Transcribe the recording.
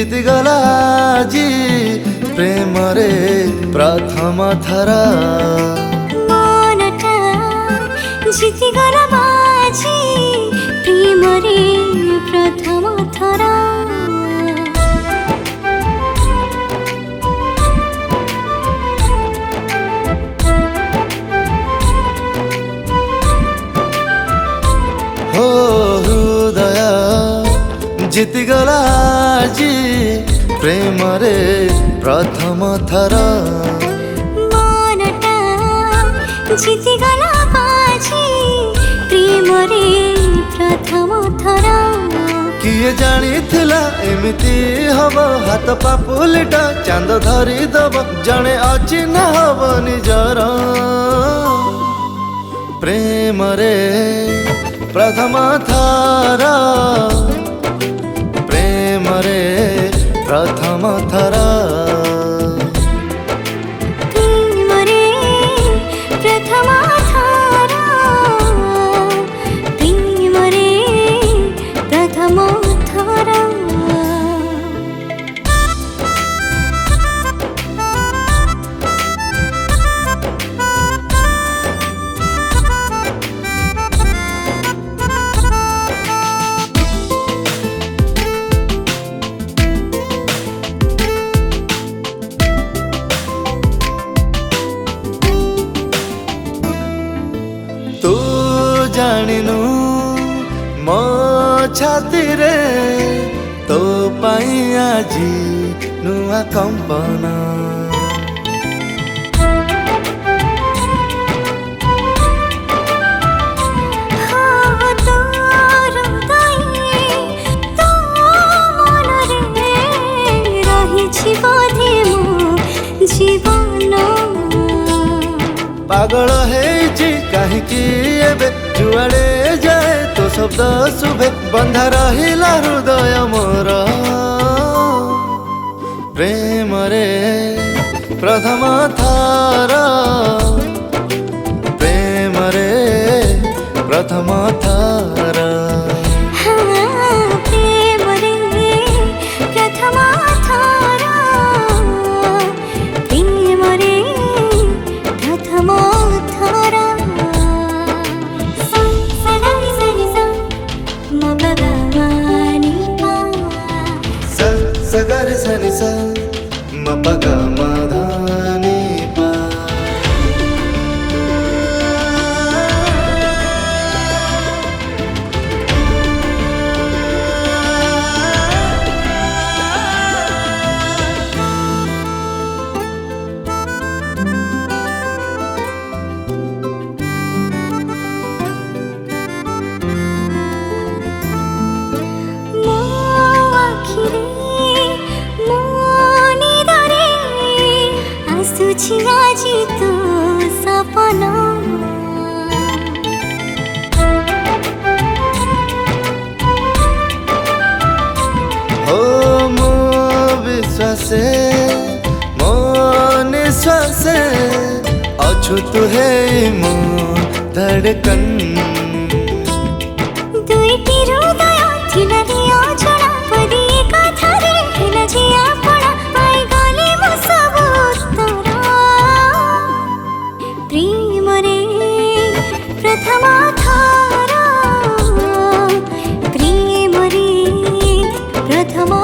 जीतिगला जी प्रेम रे प्रथम थर मनटा जीतिगला बाजी प्रेम रे प्रथम थर हो हृदय जीतिगला जी प्रेम रे प्रथम थर मनटा जीतिगला बाजी प्रेम रे प्रथम थर किए जानी थिला एमिति हब हाथ पापुलिटा चांद धरी दब जणे अचिन्ह हब निजर प्रेम रे प्रथम थर प्रेम रे प्रथम थर प्रेम रे प्रथम थर प्रेम रे प्रथम थर तू जानिनु मो छाती रे तो पाई आजी नुआ कंपन हाँ तोर दाई तो मन रे रहिछि बोधे मो जीवन पागल हेछि काहेकि एबे जुआड़े जाए तो शब्द शुभे बंधा रहिला हृदय मोर प्रेम रे प्रथम थर प्रेम रे प्रथम थर हाँ प्रेम रे प्रथम थर प्रेम रे प्रथम थर सगरि सनि सा म भगवानी पा सगर सनि सा म पग म धानी पा ମୋ ଆଖିରେ ମୋ ନିଦରେ ଆସୁଛି ଆଜି ତୋ ସପନ हो मो विश्वासे मो निश्वासे अछु तु हे मो धड़कन दुईटी हृदय थिला रे अजଣା पदी कथारे हेला जे आपणा पाई गले मो सब उत्तर प्रेम रे प्रथम थर प्रेम रे प्रथम